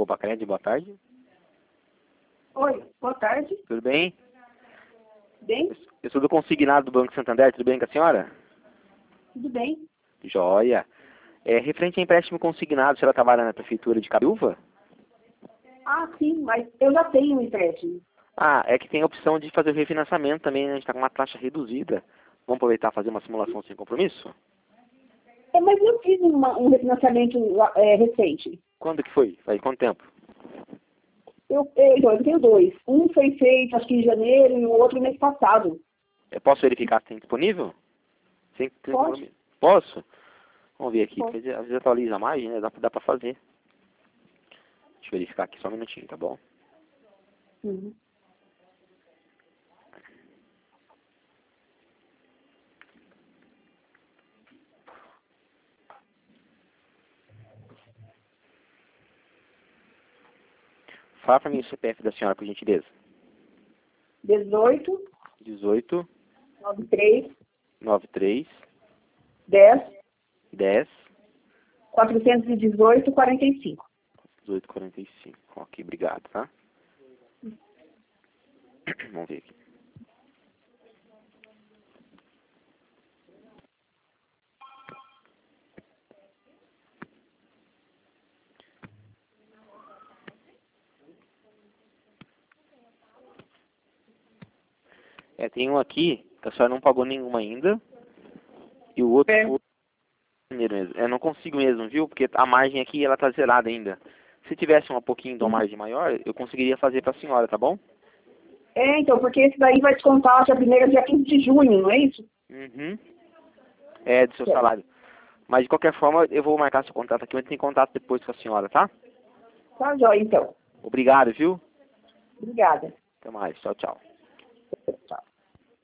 Opa, Cred, boa tarde. Oi, boa tarde. Tudo bem? Bem? Eu sou do consignado do Banco Santander, tudo bem com a senhora? Tudo bem? Joia. Referente a empréstimo consignado, a senhora trabalha na prefeitura de Cabiúva? Ah, sim, mas eu já tenho um empréstimo. Ah, é que tem a opção de fazer o refinanciamento também, né? A gente está com uma taxa reduzida. Vamos aproveitar e fazer uma simulação sem compromisso? Mas eu fiz um refinanciamento recente. Quando que foi? Faz quanto tempo? Eu tenho dois. Um foi feito, acho que em janeiro, e o outro mês passado. Eu posso verificar se tem disponível? Sem Pode? compromisso. Posso? Vamos ver aqui. Pode. Às vezes atualiza mais, né? Dá pra fazer. Deixa eu verificar aqui só um minutinho, tá bom? Uhum. Fala pra mim o CPF da senhora, por gentileza. 18, 18 93, 93 10, 10 418, 45. 18 45. Ok, obrigado, tá? Vamos ver aqui. Tem um aqui que a senhora não pagou nenhuma ainda. E o outro foi janeiro mesmo. Eu não consigo mesmo, viu? Porque a margem aqui, ela tá zerada ainda. Se tivesse um pouquinho de uma margem maior, eu conseguiria fazer pra senhora, tá bom? Então, porque esse daí vai descontar dia 1º, dia 15 de junho, não é isso? Uhum. É, do seu salário. Mas de qualquer forma, eu vou marcar seu contato aqui, mas tem contato depois com a senhora, tá? Tá, jóia, então. Obrigado, viu? Obrigada. Até mais. Tchau, tchau. Tchau.